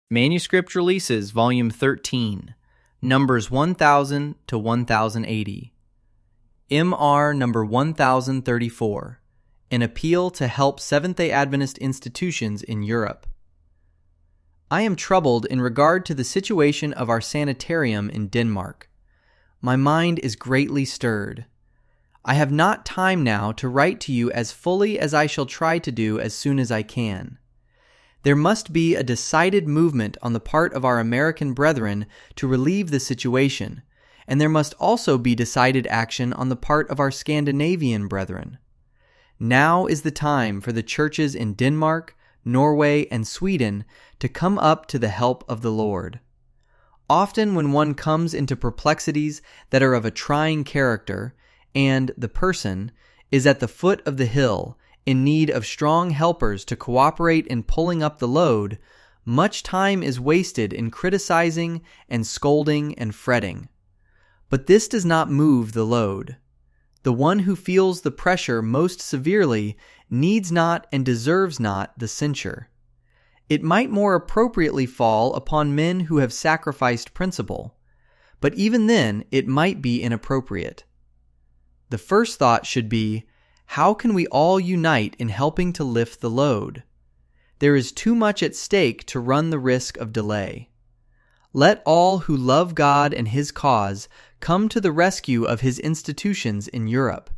Manuscript Releases, Volume 13, Numbers 1000 to 1080. MR number 1034, An Appeal to Help Seventh-day Adventist Institutions in Europe. I am troubled in regard to the situation of our sanitarium in Denmark. My mind is greatly stirred. I have not time now to write to you as fully as I shall try to do as soon as I can. There must be a decided movement on the part of our American brethren to relieve the situation, and there must also be decided action on the part of our Scandinavian brethren. Now is the time for the churches in Denmark, Norway, and Sweden to come up to the help of the Lord. Often when one comes into perplexities that are of a trying character, and the person is at the foot of the hill, in need of strong helpers to cooperate in pulling up the load, much time is wasted in criticizing and scolding and fretting. But this does not move the load. The one who feels the pressure most severely needs not and deserves not the censure. It might more appropriately fall upon men who have sacrificed principle, but even then it might be inappropriate. The first thought should be, how can we all unite in helping to lift the load? There is too much at stake to run the risk of delay. Let all who love God and His cause come to the rescue of His institutions in Europe.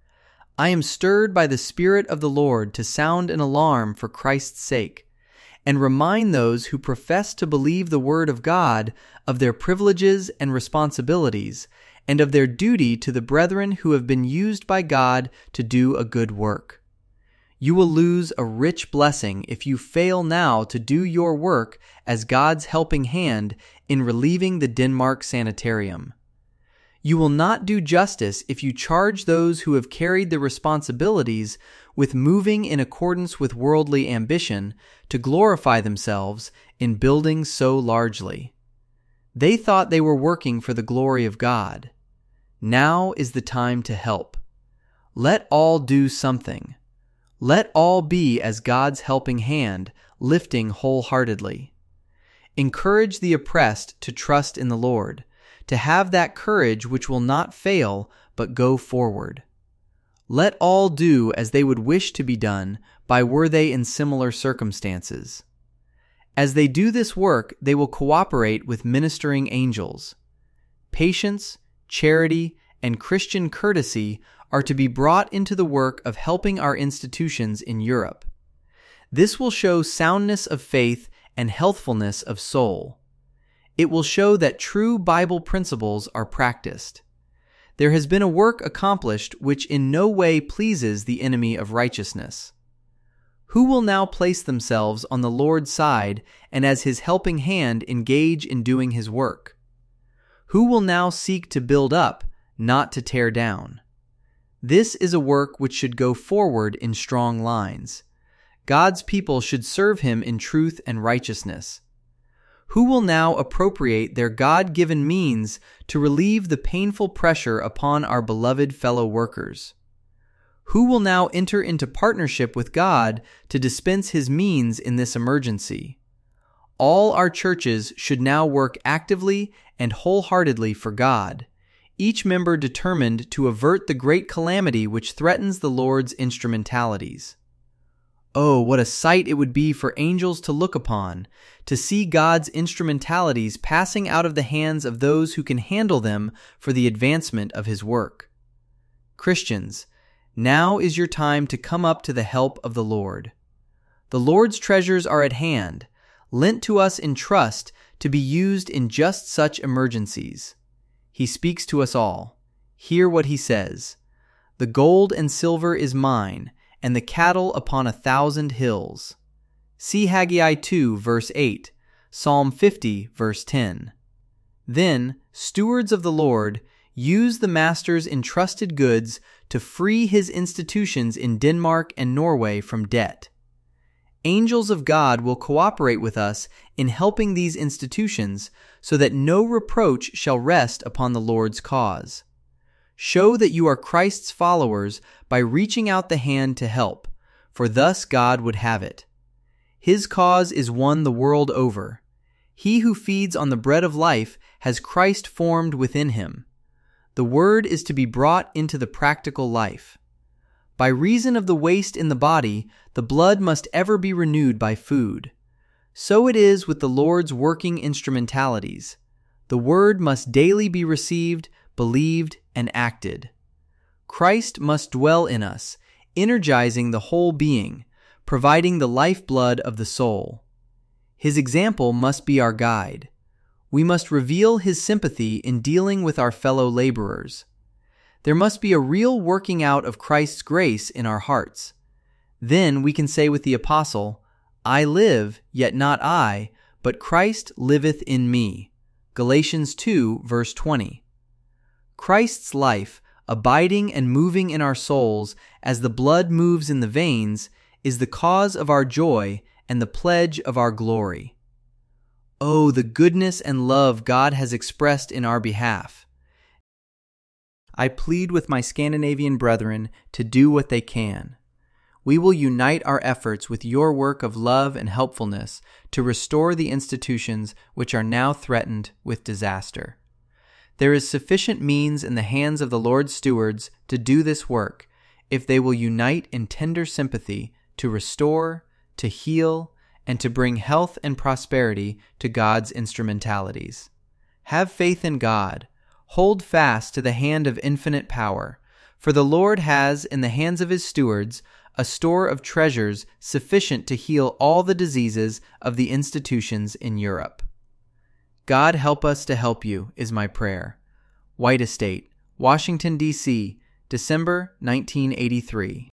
I am stirred by the Spirit of the Lord to sound an alarm for Christ's sake, and remind those who profess to believe the Word of God of their privileges and responsibilities, and of their duty to the brethren who have been used by God to do a good work. You will lose a rich blessing if you fail now to do your work as God's helping hand in relieving the Denmark sanitarium. You will not do justice if you charge those who have carried the responsibilities with moving in accordance with worldly ambition to glorify themselves in building so largely. They thought they were working for the glory of God. Now is the time to help. Let all do something. Let all be as God's helping hand, lifting wholeheartedly. Encourage the oppressed to trust in the Lord, to have that courage which will not fail, but go forward. Let all do as they would wish to be done by were they in similar circumstances. As they do this work, they will cooperate with ministering angels. Patience, charity, and Christian courtesy are to be brought into the work of helping our institutions in Europe. This will show soundness of faith and healthfulness of soul. It will show that true Bible principles are practiced. There has been a work accomplished which in no way pleases the enemy of righteousness. Who will now place themselves on the Lord's side and as His helping hand engage in doing His work? Who will now seek to build up, not to tear down? This is a work which should go forward in strong lines. God's people should serve Him in truth and righteousness. Who will now appropriate their God-given means to relieve the painful pressure upon our beloved fellow workers? Who will now enter into partnership with God to dispense His means in this emergency? All our churches should now work actively and wholeheartedly for God, each member determined to avert the great calamity which threatens the Lord's instrumentalities. Oh, what a sight it would be for angels to look upon, to see God's instrumentalities passing out of the hands of those who can handle them for the advancement of His work. Christians, now is your time to come up to the help of the Lord. The Lord's treasures are at hand, lent to us in trust to be used in just such emergencies. He speaks to us all. Hear what He says. The gold and silver is mine, and the cattle upon 1,000 hills. See Haggai 2, verse 8, Psalm 50, verse 10. Then, stewards of the Lord, use the Master's entrusted goods to free His institutions in Denmark and Norway from debt. Angels of God will cooperate with us in helping these institutions so that no reproach shall rest upon the Lord's cause. Show that you are Christ's followers by reaching out the hand to help, for thus God would have it. His cause is won the world over. He who feeds on the bread of life has Christ formed within him. The Word is to be brought into the practical life. By reason of the waste in the body, the blood must ever be renewed by food. So it is with the Lord's working instrumentalities. The Word must daily be received, believed, and acted. Christ must dwell in us, energizing the whole being, providing the lifeblood of the soul. His example must be our guide. We must reveal His sympathy in dealing with our fellow laborers. There must be a real working out of Christ's grace in our hearts. Then we can say with the Apostle, "I live, yet not I, but Christ liveth in me." Galatians 2, verse 20. Christ's life, abiding and moving in our souls as the blood moves in the veins, is the cause of our joy and the pledge of our glory. Oh, the goodness and love God has expressed in our behalf. I plead with my Scandinavian brethren to do what they can. We will unite our efforts with your work of love and helpfulness to restore the institutions which are now threatened with disaster. There is sufficient means in the hands of the Lord's stewards to do this work if they will unite in tender sympathy to restore, to heal, and to bring health and prosperity to God's instrumentalities. Have faith in God. Hold fast to the hand of infinite power, for the Lord has in the hands of His stewards a store of treasures sufficient to heal all the diseases of the institutions in Europe. God help us to help you is my prayer. White Estate, Washington, D.C., December 1983.